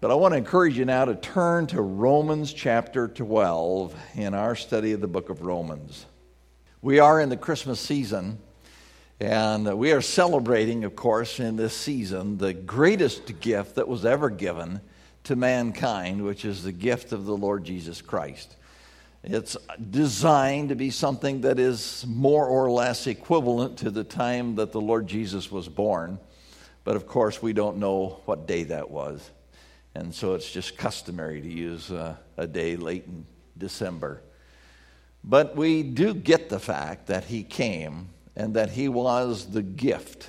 But I want to encourage you now to turn to Romans chapter 12 in our study of the book of Romans. We are in the Christmas season, and we are celebrating, of course, in this season, the greatest gift that was ever given to mankind, which is the gift of the Lord Jesus Christ. It's designed to be something that is more or less equivalent to the time that the Lord Jesus was born. But of course, we don't know what day that was. And so it's just customary to use a day late in December. But we do get the fact that he came and that he was the gift.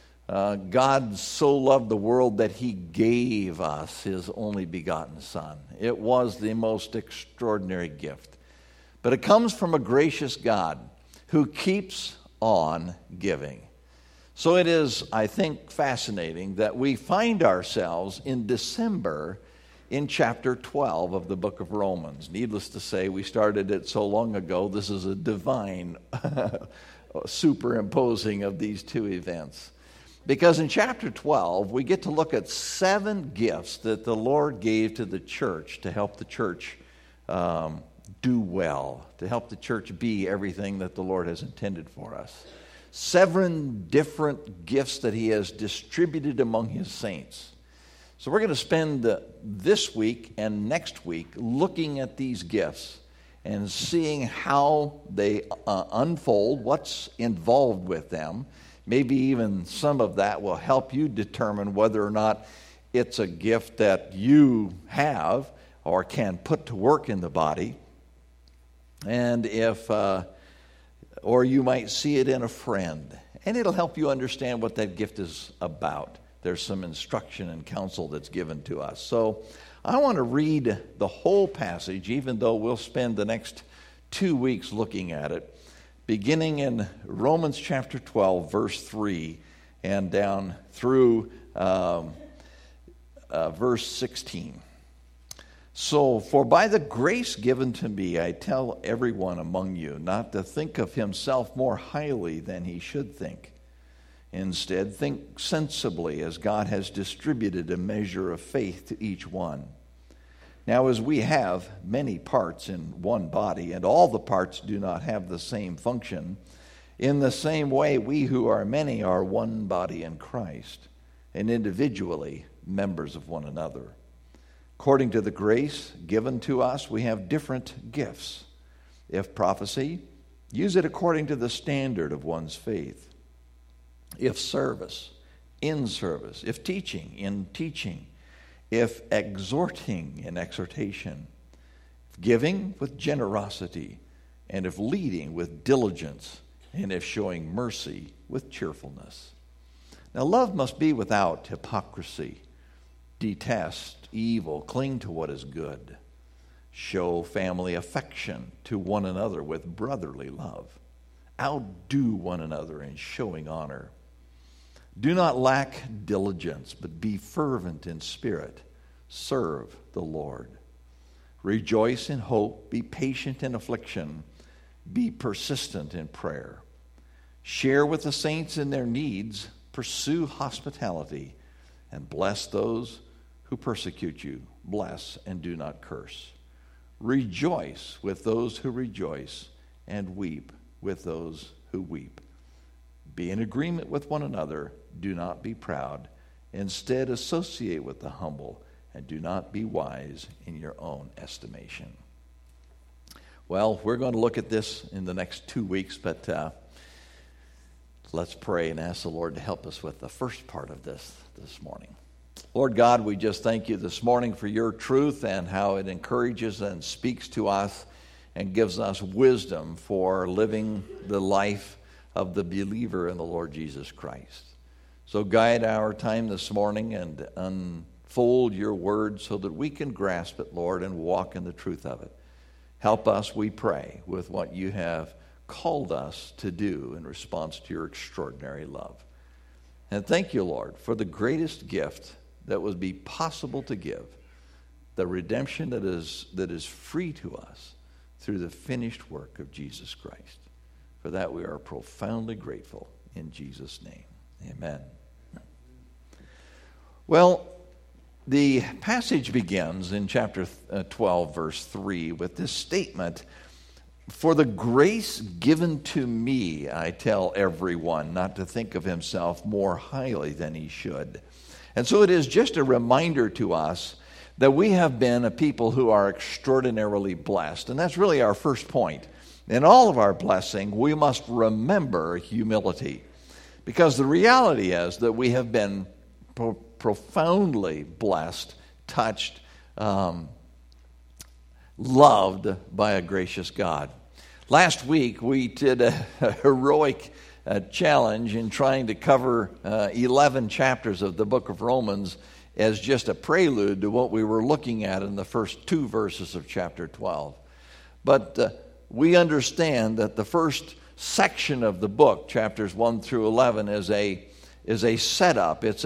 God so loved the world that he gave us his only begotten Son. It was the most extraordinary gift. But it comes from a gracious God who keeps on giving. So it is, I think, fascinating that we find ourselves in December in chapter 12 of the book of Romans. Needless to say, we started it so long ago, this is a divine superimposing of these two events. Because in chapter 12, we get to look at 7 gifts that the Lord gave to the church to help the church do well, to help the church be everything that the Lord has intended for us. 7 different gifts that he has distributed among his saints. So we're going to spend this week and next week looking at these gifts and seeing how they unfold, what's involved with them. Maybe even some of that will help you determine whether or not it's a gift that you have or can put to work in the body. And if or you might see it in a friend. And it'll help you understand what that gift is about. There's some instruction and counsel that's given to us. So I want to read the whole passage, even though we'll spend the next 2 weeks looking at it, beginning in Romans chapter 12, verse 3, and down through verse 16. So, for by the grace given to me, I tell everyone among you not to think of himself more highly than he should think. Instead, think sensibly as God has distributed a measure of faith to each one. Now, as we have many parts in one body, and all the parts do not have the same function, in the same way we who are many are one body in Christ, and individually members of one another. According to the grace given to us, we have different gifts. If prophecy, use it according to the standard of one's faith. If service, in service. If teaching, in teaching. If exhorting, in exhortation. If giving, with generosity. And if leading, with diligence. And if showing mercy, with cheerfulness. Now, love must be without hypocrisy. Detest evil, cling to what is good. Show family affection to one another with brotherly love. Outdo one another in showing honor. Do not lack diligence, but be fervent in spirit. Serve the Lord. Rejoice in hope. Be patient in affliction. Be persistent in prayer. Share with the saints in their needs. Pursue hospitality. And bless those who persecute you. Bless and do not curse. Rejoice with those who rejoice, and weep with those who weep. Be in agreement with one another. Do not be proud. Instead, associate with the humble, and do not be wise in your own estimation. Well, we're going to look at this in the next 2 weeks, but let's pray and ask the Lord to help us with the first part of this morning. Lord God, we just thank you this morning for your truth and how it encourages and speaks to us and gives us wisdom for living the life of the believer in the Lord Jesus Christ. So guide our time this morning and unfold your word so that we can grasp it, Lord, and walk in the truth of it. Help us, we pray, with what you have called us to do in response to your extraordinary love. And thank you, Lord, for the greatest gift that would be possible to give, the redemption that is free to us through the finished work of Jesus Christ. For that we are profoundly grateful in Jesus' name. Amen. Well, The passage begins in chapter 12, verse 3, with this statement, "For the grace given to me, I tell everyone not to think of himself more highly than he should." And so it is just a reminder to us that we have been a people who are extraordinarily blessed. And that's really our first point. In all of our blessing, we must remember humility. Because the reality is that we have been profoundly blessed, touched, loved by a gracious God. Last week, we did a heroic challenge in trying to cover 11 chapters of the book of Romans as just a prelude to what we were looking at in the first 2 verses of chapter 12. But we understand that the first section of the book, chapters 1 through 11, is a setup. It's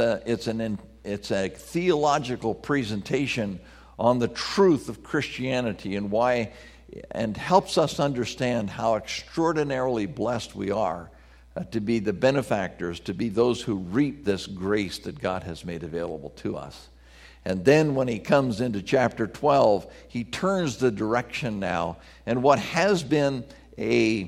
a theological presentation on the truth of Christianity and why, and helps us understand how extraordinarily blessed we are to be the benefactors, to be those who reap this grace that God has made available to us. And then when he comes into chapter 12, he turns the direction now, and what has been a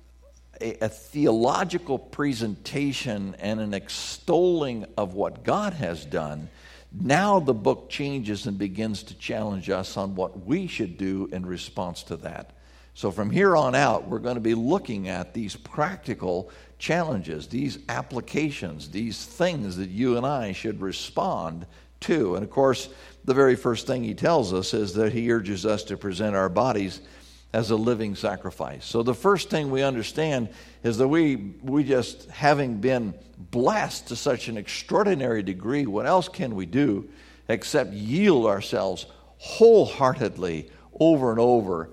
theological presentation and an extolling of what God has done, now the book changes and begins to challenge us on what we should do in response to that. So from here on out, we're going to be looking at these practical challenges, these applications, these things that you and I should respond to. And of course, the very first thing he tells us is that he urges us to present our bodies as a living sacrifice. So the first thing we understand is that we just, having been blessed to such an extraordinary degree, what else can we do except yield ourselves wholeheartedly over and over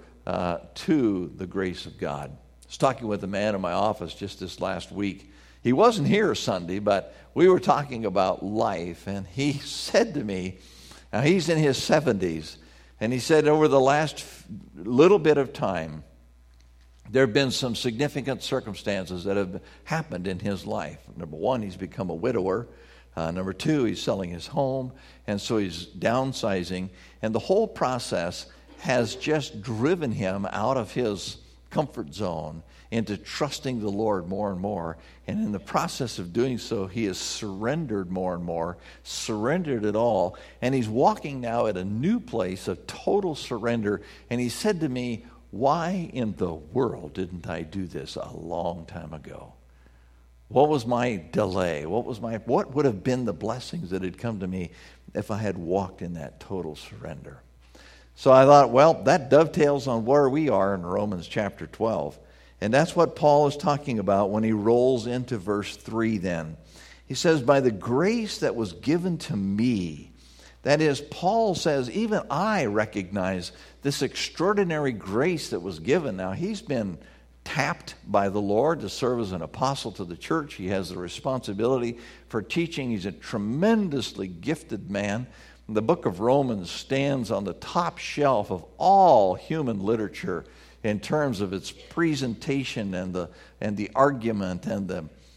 to the grace of God? I was talking with a man in my office just this last week. He wasn't here Sunday, but we were talking about life, and he said to me, now he's in his 70s, and he said over the last little bit of time, there have been some significant circumstances that have happened in his life. Number one, he's become a widower. Number two, he's selling his home, and so he's downsizing. And the whole process has just driven him out of his comfort zone into trusting the Lord more and more. And in the process of doing so, he has surrendered more and more, surrendered it all. And he's walking now at a new place of total surrender. And he said to me, "Why in the world didn't I do this a long time ago? What was my delay? What would have been the blessings that had come to me if I had walked in that total surrender?" So I thought, well, that dovetails on where we are in Romans chapter 12. And that's what Paul is talking about when he rolls into verse 3 then. He says, "By the grace that was given to me." That is, Paul says, even I recognize this extraordinary grace that was given. Now, he's been tapped by the Lord to serve as an apostle to the church. He has the responsibility for teaching. He's a tremendously gifted man. The book of Romans stands on the top shelf of all human literature in terms of its presentation and the argument and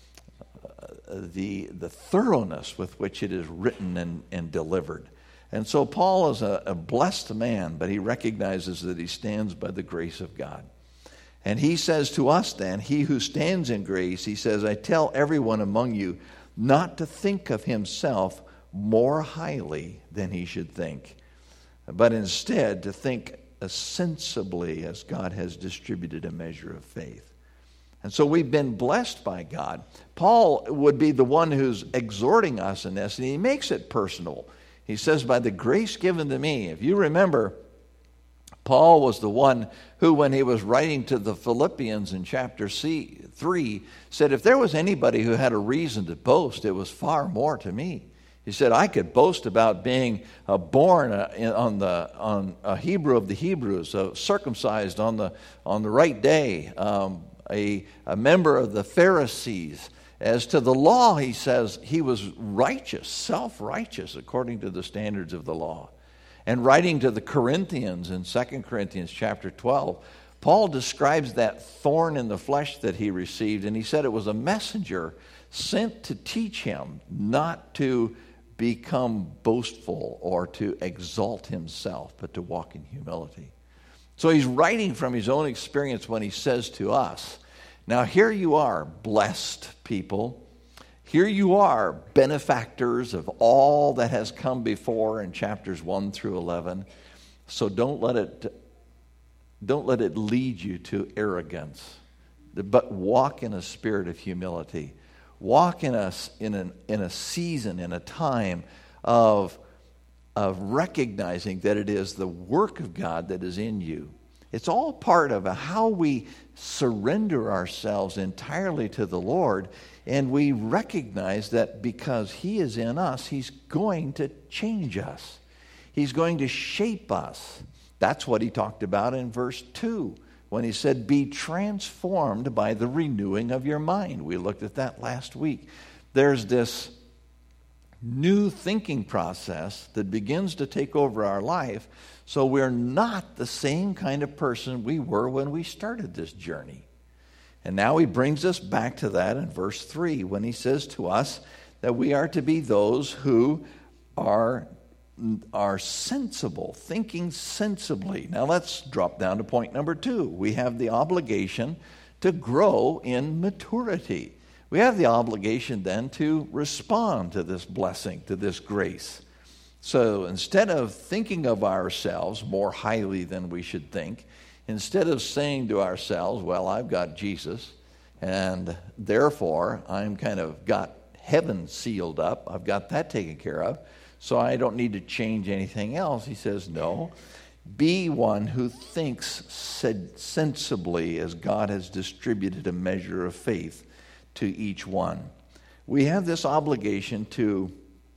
the thoroughness with which it is written and delivered. And so Paul is a blessed man, but he recognizes that he stands by the grace of God. And he says to us then, he who stands in grace, he says, "I tell everyone among you not to think of himself more highly than he should think, but instead to think sensibly as God has distributed a measure of faith." And so we've been blessed by God. Paul would be the one who's exhorting us in this, and he makes it personal. He says, "By the grace given to me." If you remember, Paul was the one who, when he was writing to the Philippians in chapter 3, said, if there was anybody who had a reason to boast, it was far more to me. He said, I could boast about being born on a Hebrew of the Hebrews, circumcised on the right day, a member of the Pharisees. As to the law, he says, he was righteous, self-righteous, according to the standards of the law. And writing to the Corinthians in 2 Corinthians chapter 12, Paul describes that thorn in the flesh that he received, and he said it was a messenger sent to teach him not to become boastful or to exalt himself, but to walk in humility. So he's writing from his own experience when he says to us, now here you are, blessed people. Here you are, benefactors of all that has come before in chapters 1 through 11. So don't let it lead you to arrogance, but walk in a spirit of humility. Walk in a season, in a time of recognizing that it is the work of God that is in you. It's all part of how we surrender ourselves entirely to the Lord, and we recognize that because He is in us, He's going to change us. He's going to shape us. That's what He talked about in verse 2 when He said, be transformed by the renewing of your mind. We looked at that last week. There's this new thinking process that begins to take over our life, so we're not the same kind of person we were when we started this journey. And now he brings us back to that in verse 3 when he says to us that we are to be those who are sensible, thinking sensibly. Now let's drop down to point number 2. We have the obligation to grow in maturity. We have the obligation then to respond to this blessing, to this grace. So instead of thinking of ourselves more highly than we should think, instead of saying to ourselves, well, I've got Jesus, and therefore I'm kind of got heaven sealed up, I've got that taken care of, so I don't need to change anything else. He says, no, be one who thinks sensibly as God has distributed a measure of faith to each one. We have this obligation to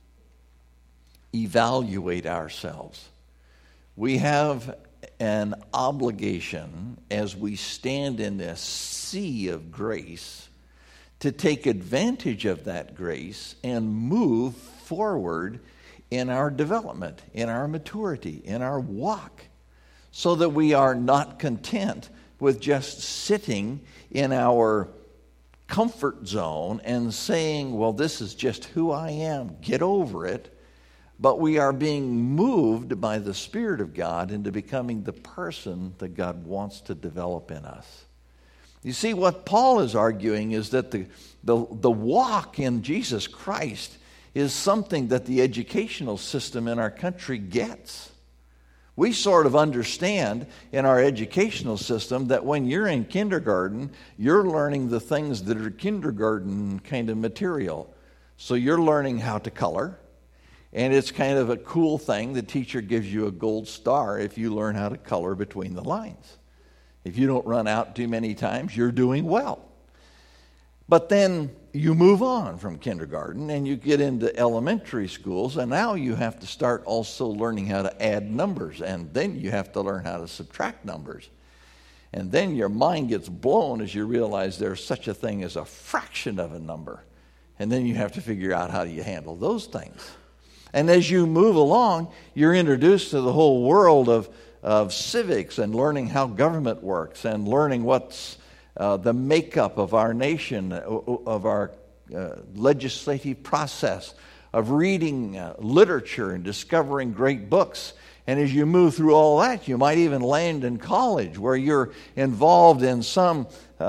evaluate ourselves. We have an obligation as we stand in this sea of grace to take advantage of that grace and move forward in our development, in our maturity, in our walk, so that we are not content with just sitting in our comfort zone and saying, well, this is just who I am, get over it. But we are being moved by the Spirit of God into becoming the person that God wants to develop in us. You see, what Paul is arguing is that the walk in Jesus Christ is something that the educational system in our country gets. We sort of understand in our educational system that when you're in kindergarten, you're learning the things that are kindergarten kind of material. So you're learning how to color, and it's kind of a cool thing. The teacher gives you a gold star if you learn how to color between the lines. If you don't run out too many times, you're doing well. But then you move on from kindergarten and you get into elementary schools, and now you have to start also learning how to add numbers, and then you have to learn how to subtract numbers. And then your mind gets blown as you realize there's such a thing as a fraction of a number. And then you have to figure out how do you handle those things. And as you move along, you're introduced to the whole world of civics and learning how government works and learning what's the makeup of our nation, of our legislative process, of reading literature and discovering great books. And as you move through all that, you might even land in college where you're involved in some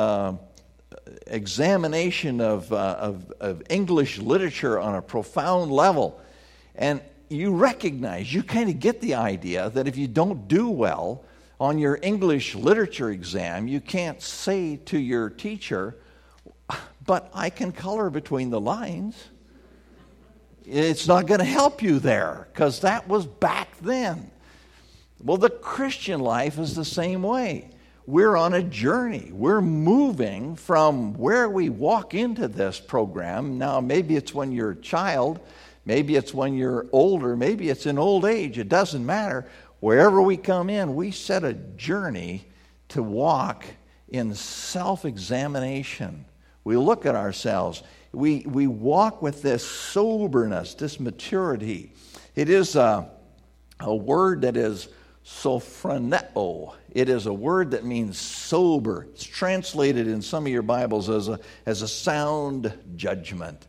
examination of English literature on a profound level. And you recognize, you kind of get the idea that if you don't do well on your English literature exam, you can't say to your teacher, but I can color between the lines. It's not going to help you there, because that was back then. Well, the Christian life is the same way. We're on a journey. We're moving from where we walk into this program. Now, maybe it's when you're a child, maybe it's when you're older, maybe it's in old age. It doesn't matter. Wherever we come in, we set a journey to walk in self-examination. We look at ourselves. We walk with this soberness, this maturity. It is a word that is sophroneo. It is a word that means sober. It's translated in some of your Bibles as a sound judgment,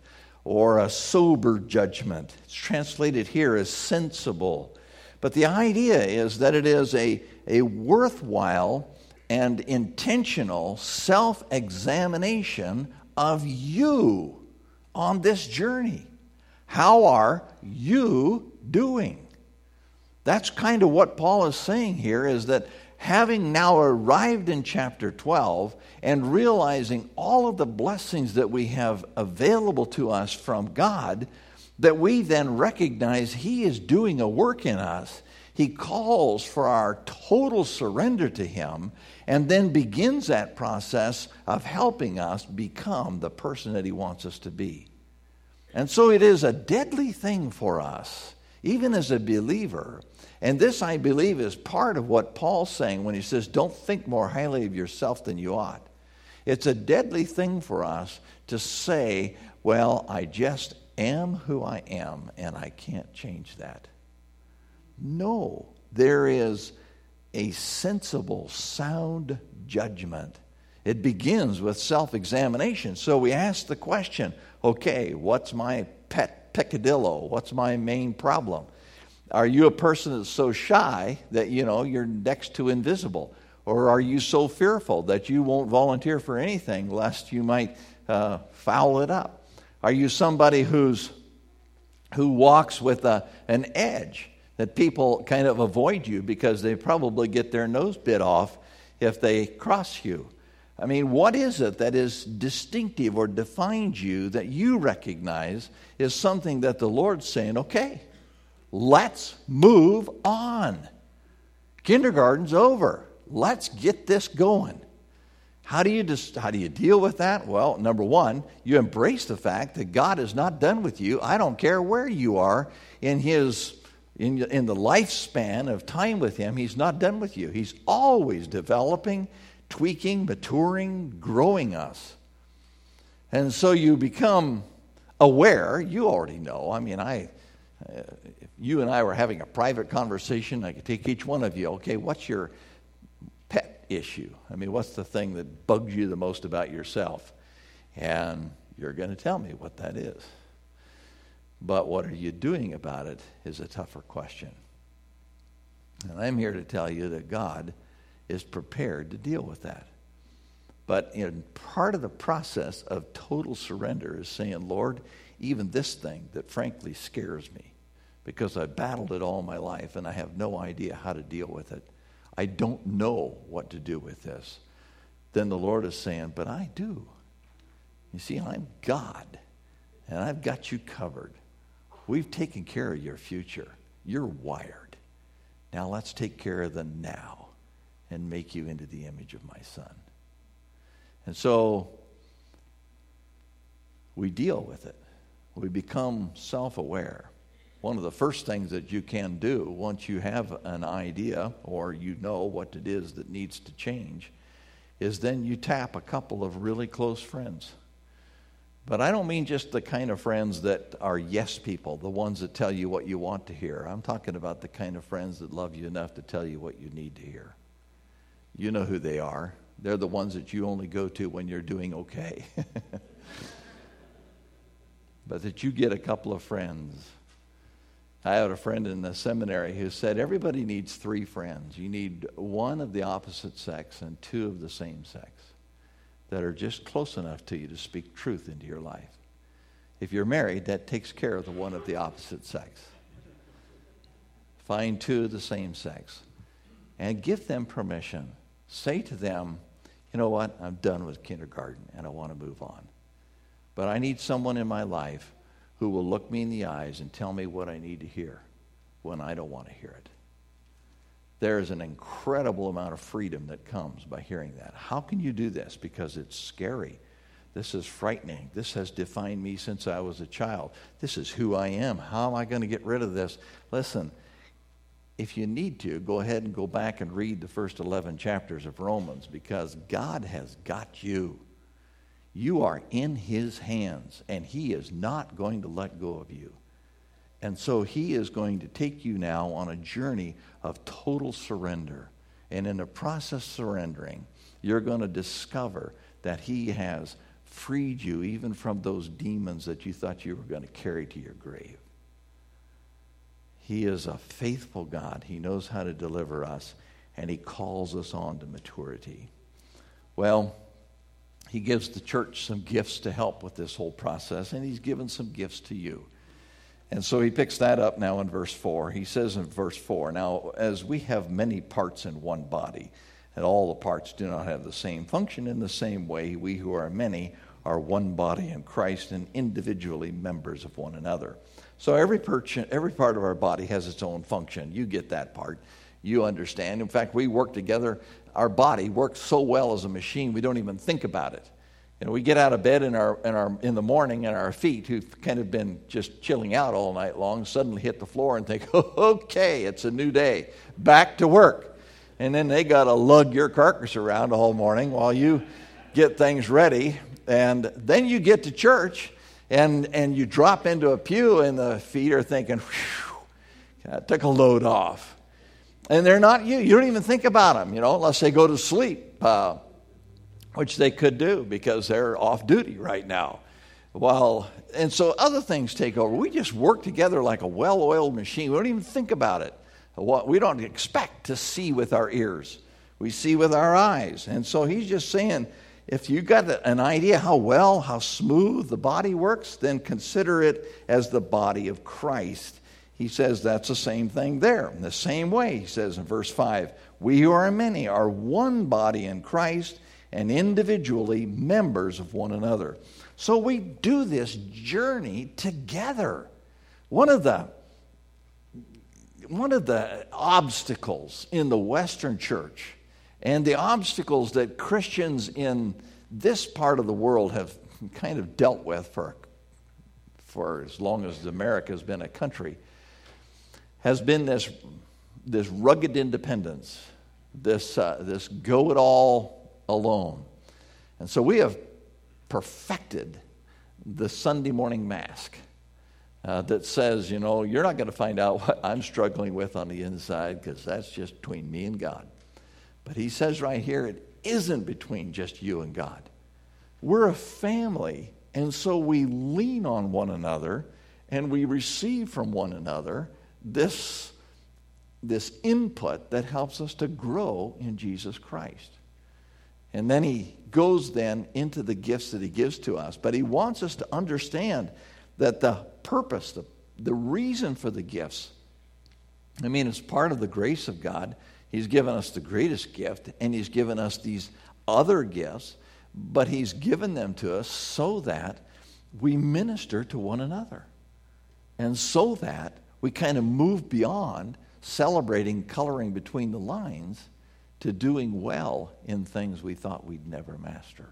or a sober judgment. It's translated here as sensible. But the idea is that it is a worthwhile and intentional self-examination of you on this journey. How are you doing? That's kind of what Paul is saying here, is that having now arrived in chapter 12 and realizing all of the blessings that we have available to us from God, that we then recognize He is doing a work in us. He calls for our total surrender to Him and then begins that process of helping us become the person that He wants us to be. And so it is a deadly thing for us, even as a believer. And this, I believe, is part of what Paul's saying when he says, don't think more highly of yourself than you ought. It's a deadly thing for us to say, well, I just am who I am, and I can't change that. No, there is a sensible, sound judgment. It begins with self-examination. So we ask the question, okay, what's my pet peccadillo? What's my main problem? Are you a person that's so shy that, you're next to invisible? Or are you so fearful that you won't volunteer for anything lest you might foul it up? Are you somebody who walks with an edge, that people kind of avoid you because they probably get their nose bit off if they cross you? I mean, what is it that is distinctive or defines you that you recognize is something that the Lord's saying, okay, let's move on. Kindergarten's over. Let's get this going. How do you deal with that? Well, number one, you embrace the fact that God is not done with you. I don't care where you are in the lifespan of time with Him. He's not done with you. He's always developing, tweaking, maturing, growing us. And so you become aware. You already know. I mean, if you and I were having a private conversation, I could take each one of you, okay, what's your pet issue? I mean, what's the thing that bugs you the most about yourself? And you're going to tell me what that is. But what are you doing about it is a tougher question. And I'm here to tell you that God is prepared to deal with that. But in part of the process of total surrender is saying, Lord, even this thing that frankly scares me, because I've battled it all my life and I have no idea how to deal with it. I don't know what to do with this. Then the Lord is saying, but I do. You see, I'm God, and I've got you covered. We've taken care of your future. You're wired. Now let's take care of the now and make you into the image of my Son. And so we deal with it. We become self-aware. One of the first things that you can do once you have an idea or you know what it is that needs to change is then you tap a couple of really close friends. But I don't mean just the kind of friends that are yes people, the ones that tell you what you want to hear. I'm talking about the kind of friends that love you enough to tell you what you need to hear. You know who they are. They're the ones that you only go to when you're doing okay. But that you get a couple of friends. I had a friend in the seminary who said everybody needs 3 friends. You need one of the opposite sex and 2 of the same sex that are just close enough to you to speak truth into your life. If you're married, that takes care of the one of the opposite sex. Find 2 of the same sex and give them permission. Say to them, you know what, I'm done with kindergarten and I want to move on. But I need someone in my life who will look me in the eyes and tell me what I need to hear when I don't want to hear it. There is an incredible amount of freedom that comes by hearing that. How can you do this? Because it's scary. This is frightening. This has defined me since I was a child. This is who I am. How am I going to get rid of this? Listen, if you need to, go ahead and go back and read the first 11 chapters of Romans, because God has got you. You are in His hands, and He is not going to let go of you. And so He is going to take you now on a journey of total surrender. And in the process of surrendering, you're going to discover that He has freed you even from those demons that you thought you were going to carry to your grave. He is a faithful God. He knows how to deliver us, and he calls us on to maturity. Well, he gives the church some gifts to help with this whole process, and he's given some gifts to you. And so he picks that up now in verse 4. He says in verse 4, "Now, as we have many parts in one body, and all the parts do not have the same function, in the same way we who are many are one body in Christ and individually members of one another." So every part of our body has its own function. You get that part. You understand. In fact, we work together. Our body works so well as a machine, we don't even think about it. You know, we get out of bed in the morning, and our feet, who've kind of been just chilling out all night long, suddenly hit the floor and think, okay, it's a new day. Back to work. And then they got to lug your carcass around all morning while you get things ready. And then you get to church, and you drop into a pew, and the feet are thinking, whew, that took a load off. And they're not you. You don't even think about them, unless they go to sleep, which they could do because they're off duty right now. And so other things take over. We just work together like a well-oiled machine. We don't even think about it. We don't expect to see with our ears. We see with our eyes. And so he's just saying, if you got an idea how smooth the body works, then consider it as the body of Christ. He says that's the same thing there. In the same way, he says in verse 5, "We who are many are one body in Christ and individually members of one another." So we do this journey together. One of the obstacles in the Western church, and the obstacles that Christians in this part of the world have kind of dealt with for as long as America has been a country, has been this rugged independence, this go it all alone. And so we have perfected the Sunday morning mask that says, you're not going to find out what I'm struggling with on the inside, because that's just between me and God. But he says right here, it isn't between just you and God. We're a family, and so we lean on one another, and we receive from one another this input that helps us to grow in Jesus Christ. And then he goes then into the gifts that he gives to us. But he wants us to understand that the purpose, the reason for the gifts, it's part of the grace of God. He's given us the greatest gift, and he's given us these other gifts, but he's given them to us so that we minister to one another. And so that we kind of move beyond celebrating coloring between the lines to doing well in things we thought we'd never master.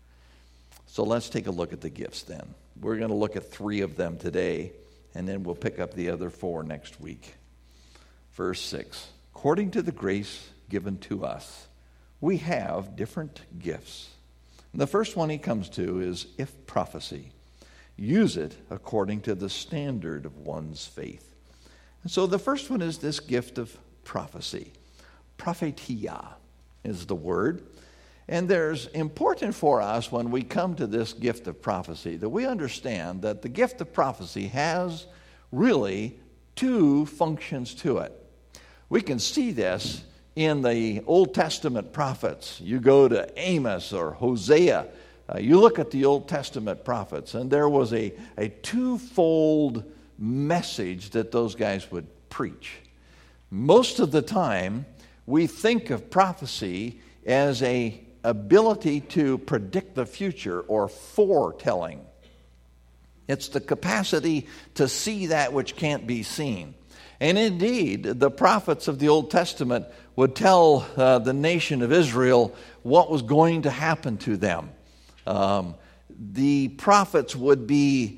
So let's take a look at the gifts then. We're going to look at 3 of them today, and then we'll pick up the other 4 next week. Verse 6, "According to the grace given to us, we have different gifts." And the first one he comes to is, if prophecy, use it according to the standard of one's faith. And so the first one is this gift of prophecy. Prophetia is the word. And there's important for us when we come to this gift of prophecy that we understand that the gift of prophecy has really 2 functions to it. We can see this in the Old Testament prophets. You go to Amos or Hosea. You look at the Old Testament prophets, and there was a 2-fold message that those guys would preach. Most of the time, we think of prophecy as an ability to predict the future or foretelling. It's the capacity to see that which can't be seen. And indeed, the prophets of the Old Testament would tell the nation of Israel what was going to happen to them. The prophets would be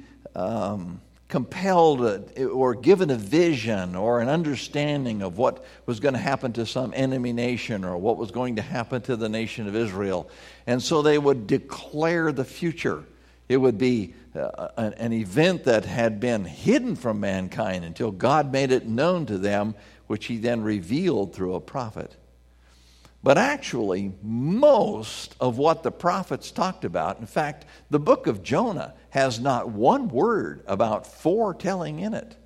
compelled or given a vision or an understanding of what was going to happen to some enemy nation or what was going to happen to the nation of Israel. And so they would declare the future. It would be an event that had been hidden from mankind until God made it known to them, which he then revealed through a prophet. But actually, most of what the prophets talked about, in fact, the book of Jonah has not one word about foretelling in it.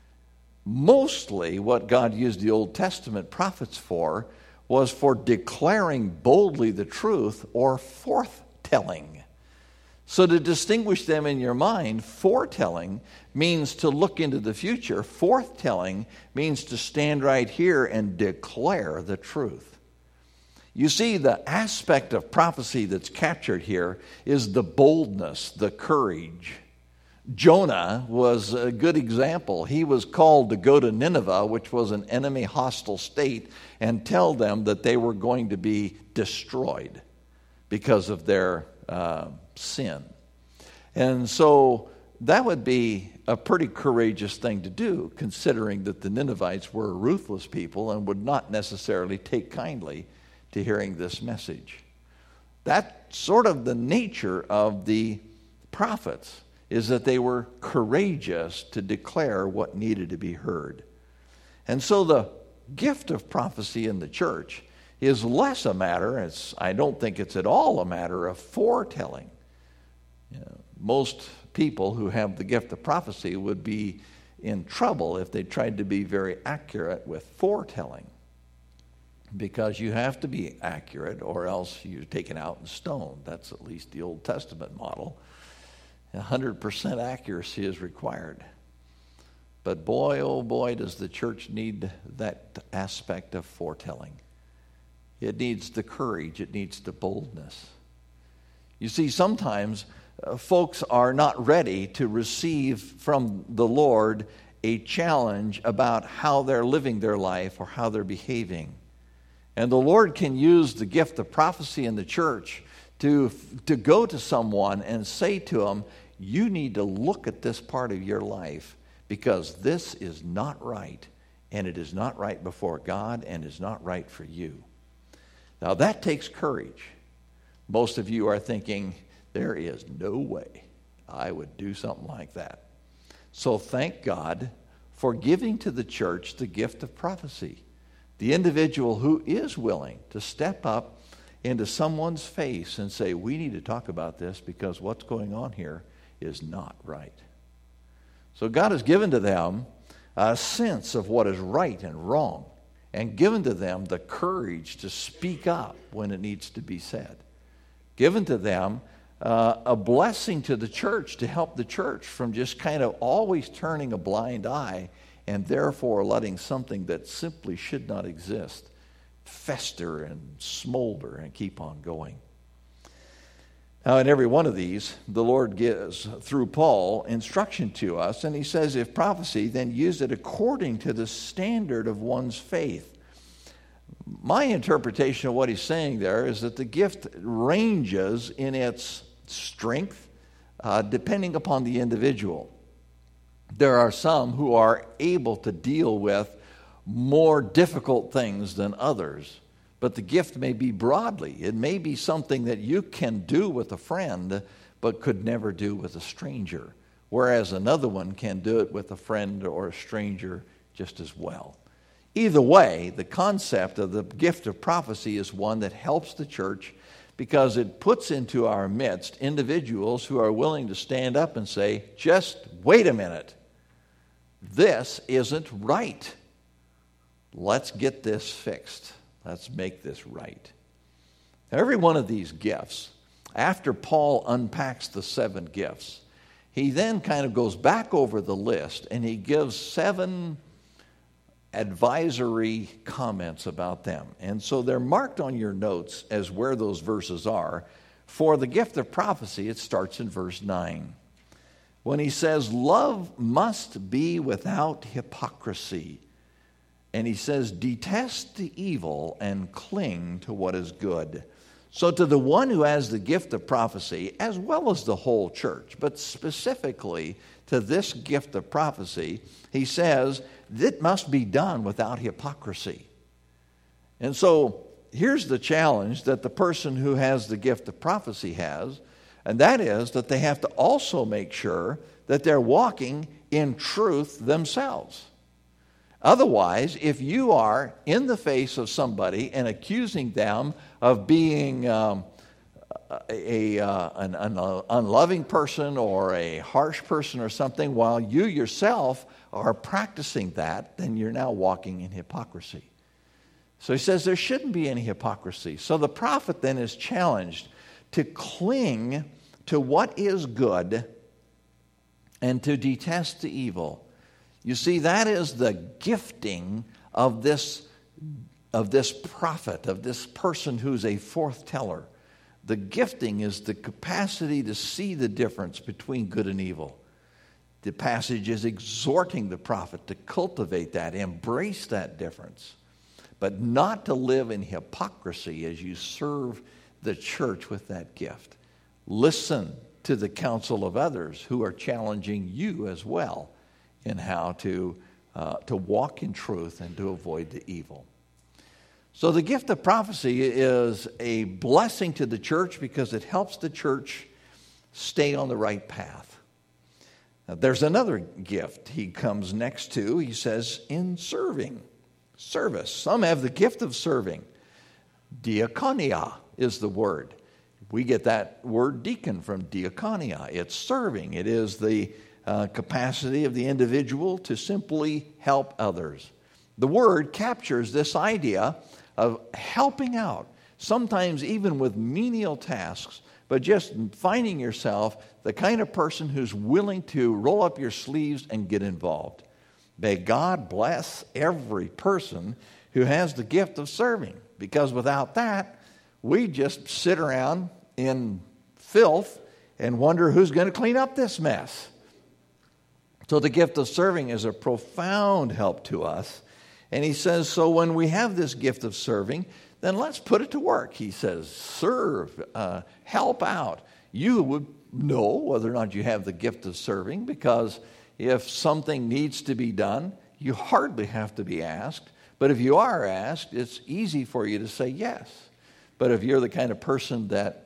Mostly what God used the Old Testament prophets for was for declaring boldly the truth or forthtelling. So to distinguish them in your mind, foretelling means to look into the future. Forthtelling means to stand right here and declare the truth. You see, the aspect of prophecy that's captured here is the boldness, the courage. Jonah was a good example. He was called to go to Nineveh, which was an enemy hostile state, and tell them that they were going to be destroyed because of their sin. And so that would be a pretty courageous thing to do, considering that the Ninevites were a ruthless people and would not necessarily take kindly to hearing this message. That's sort of the nature of the prophets, is that they were courageous to declare what needed to be heard. And so the gift of prophecy in the church is less a matter, I don't think it's at all a matter of foretelling. Most people who have the gift of prophecy would be in trouble if they tried to be very accurate with foretelling, because you have to be accurate or else you're taken out and stoned. That's at least the Old Testament model. 100% accuracy is required. But boy, oh boy, does the church need that aspect of foretelling. It needs the courage. It needs the boldness. You see, sometimes folks are not ready to receive from the Lord a challenge about how they're living their life or how they're behaving. And the Lord can use the gift of prophecy in the church to go to someone and say to them, you need to look at this part of your life because this is not right, and it is not right before God, and is not right for you. Now that takes courage. Most of you are thinking, there is no way I would do something like that. So thank God for giving to the church the gift of prophecy. The individual who is willing to step up into someone's face and say, we need to talk about this because what's going on here is not right. So God has given to them a sense of what is right and wrong, and given to them the courage to speak up when it needs to be said. Given to them a blessing to the church to help the church from just kind of always turning a blind eye and therefore letting something that simply should not exist fester and smolder and keep on going. Now, in every one of these, the Lord gives, through Paul, instruction to us, and he says, if prophecy, then use it according to the standard of one's faith. My interpretation of what he's saying there is that the gift ranges in its strength depending upon the individual. There are some who are able to deal with more difficult things than others, but the gift may be broadly. It may be something that you can do with a friend, but could never do with a stranger, whereas another one can do it with a friend or a stranger just as well. Either way, the concept of the gift of prophecy is one that helps the church because it puts into our midst individuals who are willing to stand up and say, just wait a minute. This isn't right. Let's get this fixed. Let's make this right. Every one of these gifts, after Paul unpacks the 7 gifts, he then kind of goes back over the list and he gives 7 advisory comments about them. And so they're marked on your notes as where those verses are. For the gift of prophecy, it starts in verse 9. When he says, love must be without hypocrisy. And he says, detest the evil and cling to what is good. So to the one who has the gift of prophecy, as well as the whole church, but specifically to this gift of prophecy, he says, it must be done without hypocrisy. And so here's the challenge that the person who has the gift of prophecy has, and that is that they have to also make sure that they're walking in truth themselves. Otherwise, if you are in the face of somebody and accusing them of being an unloving person or a harsh person or something, while you yourself are practicing that, then you're now walking in hypocrisy. So he says there shouldn't be any hypocrisy. So the prophet then is challenged to cling to what is good and to detest the evil. You see, that is the gifting of this prophet, of this person who's a forth-teller. The gifting is the capacity to see the difference between good and evil. The passage is exhorting the prophet to cultivate that, embrace that difference, but not to live in hypocrisy as you serve the church with that gift. Listen to the counsel of others who are challenging you as well in how to walk in truth and to avoid the evil. So the gift of prophecy is a blessing to the church because it helps the church stay on the right path. Now, there's another gift he comes next to. He says, in serving, service. Some have the gift of serving. Diakonia is the word. We get that word deacon from diakonia. It's serving. It is the capacity of the individual to simply help others. The word captures this idea of helping out, sometimes even with menial tasks, but just finding yourself the kind of person who's willing to roll up your sleeves and get involved. May God bless every person who has the gift of serving, because without that, we just sit around in filth and wonder who's going to clean up this mess. So the gift of serving is a profound help to us. And he says, so when we have this gift of serving, then let's put it to work. He says, serve, help out. You would know whether or not you have the gift of serving, because if something needs to be done, you hardly have to be asked. But if you are asked, it's easy for you to say yes. But if you're the kind of person that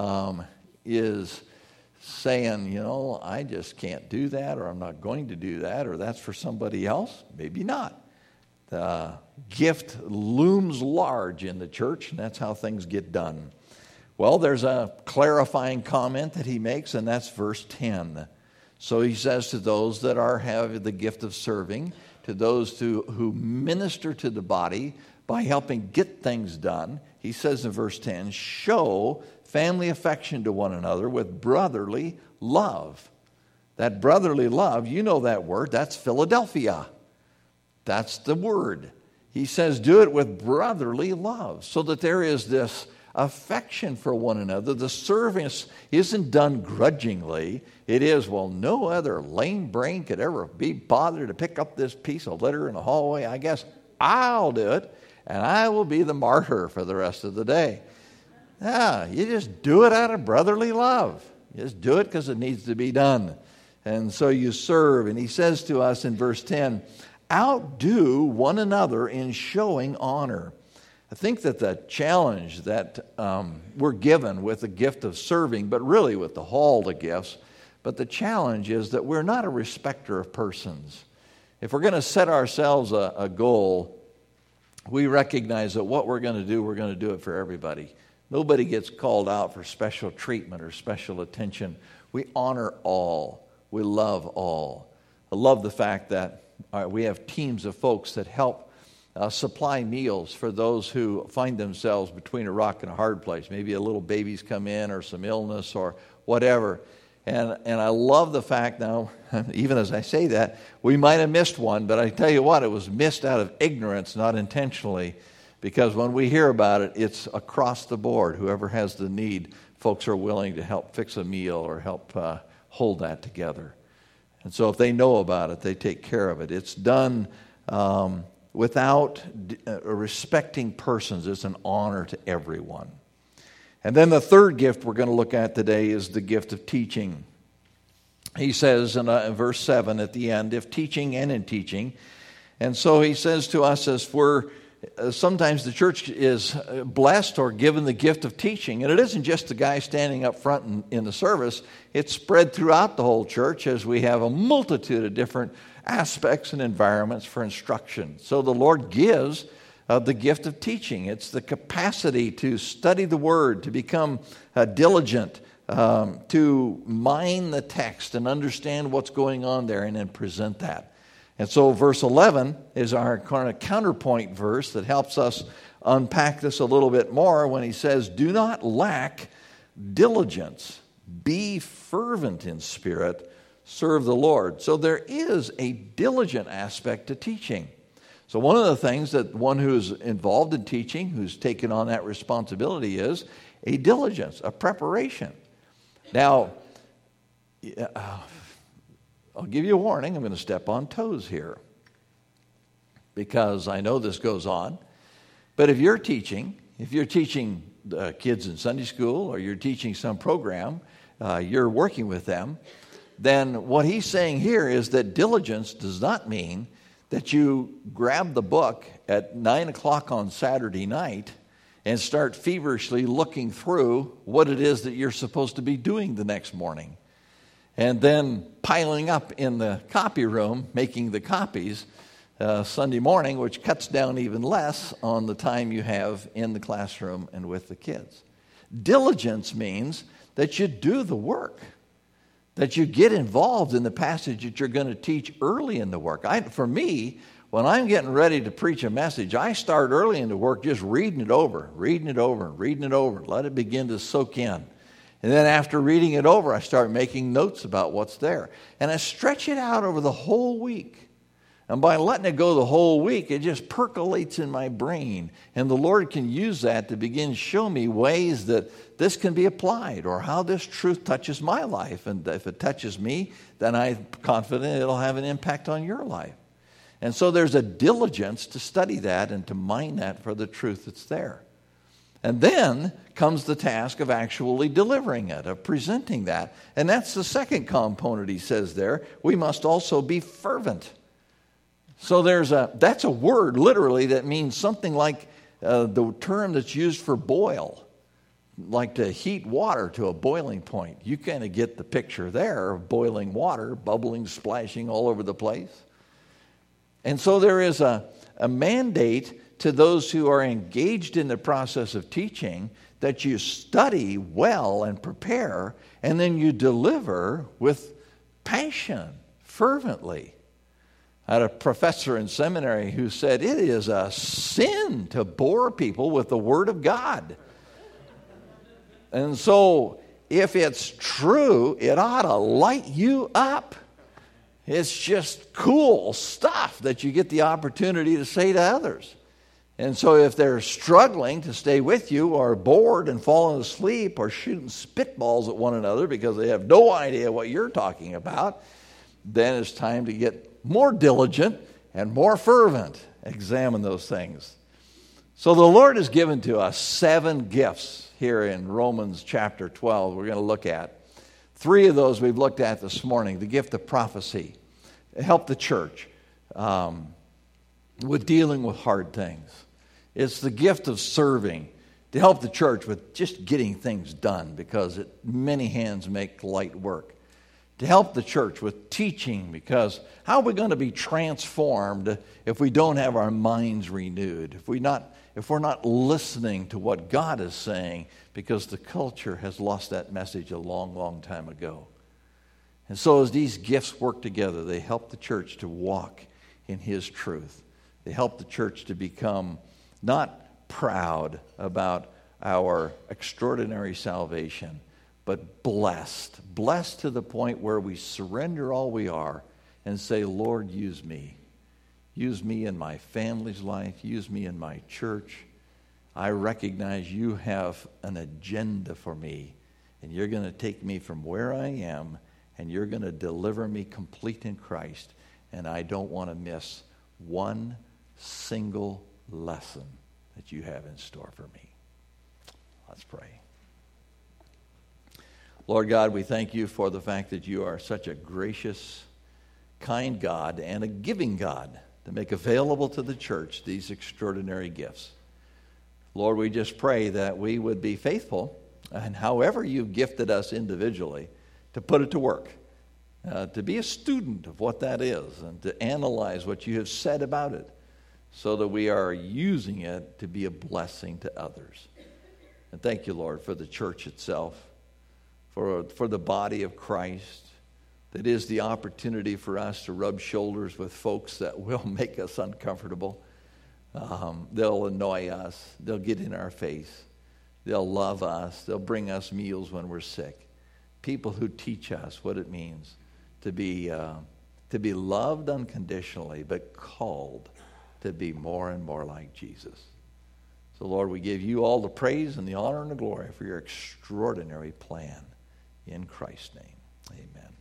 is saying, I just can't do that, or I'm not going to do that, or that's for somebody else, maybe not. The gift looms large in the church, and that's how things get done. Well, there's a clarifying comment that he makes, and that's verse 10. So he says to those that have the gift of serving, to those who minister to the body by helping get things done, he says in verse 10, show family affection to one another with brotherly love. That brotherly love, you know that word, that's Philadelphia. That's the word. He says, do it with brotherly love, so that there is this affection for one another. The service isn't done grudgingly. It is, no other lame brain could ever be bothered to pick up this piece of litter in the hallway. I guess I'll do it, and I will be the martyr for the rest of the day. Yeah, you just do it out of brotherly love. You just do it because it needs to be done. And so you serve. And he says to us in verse 10, outdo one another in showing honor. I think that the challenge that we're given with the gift of serving, but really with all the gifts, but the challenge is that we're not a respecter of persons. If we're going to set ourselves a goal, we recognize that what we're going to do it for everybody. Nobody gets called out for special treatment or special attention. We honor all. We love all. I love the fact that we have teams of folks that help supply meals for those who find themselves between a rock and a hard place. Maybe a little baby's come in, or some illness, or whatever. And I love the fact now, even as I say that, we might have missed one, but I tell you what, it was missed out of ignorance, not intentionally, because when we hear about it, it's across the board. Whoever has the need, folks are willing to help fix a meal or help hold that together. And so if they know about it, they take care of it. It's done without respecting persons. It's an honor to everyone. And then the third gift we're going to look at today is the gift of teaching. He says in verse 7 at the end, if teaching and in teaching. And so he says to us, as we're sometimes the church is blessed or given the gift of teaching. And it isn't just the guy standing up front in the service. It's spread throughout the whole church, as we have a multitude of different aspects and environments for instruction. So the Lord gives the gift of teaching. It's the capacity to study the Word, to become diligent, to mine the text and understand what's going on there and then present that. And so verse 11 is our kind of counterpoint verse that helps us unpack this a little bit more when he says, do not lack diligence. Be fervent in spirit. Serve the Lord. So there is a diligent aspect to teaching. So one of the things that one who's involved in teaching, who's taken on that responsibility, is a diligence, a preparation. Now, I'll give you a warning. I'm going to step on toes here because I know this goes on. But if you're teaching kids in Sunday school or you're teaching some program, you're working with them, then what he's saying here is that diligence does not mean that you grab the book at 9 o'clock on Saturday night and start feverishly looking through what it is that you're supposed to be doing the next morning. And then piling up in the copy room, making the copies Sunday morning, which cuts down even less on the time you have in the classroom and with the kids. Diligence means that you do the work, that you get involved in the passage that you're going to teach early in the work. For me, when I'm getting ready to preach a message, I start early in the work just reading it over, let it begin to soak in. And then after reading it over, I start making notes about what's there. And I stretch it out over the whole week. And by letting it go the whole week, it just percolates in my brain. And the Lord can use that to begin to show me ways that this can be applied or how this truth touches my life. And if it touches me, then I'm confident it'll have an impact on your life. And so there's a diligence to study that and to mine that for the truth that's there. And then comes the task of actually delivering it, of presenting that. And that's the second component he says there. We must also be fervent. So that's a word literally that means something like the term that's used for boil, like to heat water to a boiling point. You kind of get the picture there of boiling water, bubbling, splashing all over the place. And so there is a mandate to those who are engaged in the process of teaching that you study well and prepare, and then you deliver with passion, fervently. I had a professor in seminary who said it is a sin to bore people with the Word of God. And so if it's true, it ought to light you up. It's just cool stuff that you get the opportunity to say to others. And so if they're struggling to stay with you or bored and falling asleep or shooting spitballs at one another because they have no idea what you're talking about, then it's time to get more diligent and more fervent. Examine those things. So the Lord has given to us 7 gifts here in Romans chapter 12 we're going to look at. 3 of those we've looked at this morning. The gift of prophecy. Help the church with dealing with hard things. It's the gift of serving to help the church with just getting things done because many hands make light work. To help the church with teaching because how are we going to be transformed if we don't have our minds renewed? If we're not listening to what God is saying because the culture has lost that message a long, long time ago. And so as these gifts work together, they help the church to walk in His truth. They help the church to become not proud about our extraordinary salvation, but blessed. Blessed to the point where we surrender all we are and say, Lord, use me. Use me in my family's life. Use me in my church. I recognize you have an agenda for me, and you're going to take me from where I am, and you're going to deliver me complete in Christ, and I don't want to miss one single lesson that you have in store for me. Let's pray. Lord God, we thank you for the fact that you are such a gracious, kind God and a giving God to make available to the church these extraordinary gifts. Lord, we just pray that we would be faithful, and however you've gifted us individually, to put it to work, to be a student of what that is and to analyze what you have said about it so that we are using it to be a blessing to others. And thank you, Lord, for the church itself, for the body of Christ. That is the opportunity for us to rub shoulders with folks that will make us uncomfortable. They'll annoy us. They'll get in our face. They'll love us. They'll bring us meals when we're sick. People who teach us what it means to be loved unconditionally, but called to be more and more like Jesus. So, Lord, we give you all the praise and the honor and the glory for your extraordinary plan. In Christ's name, amen.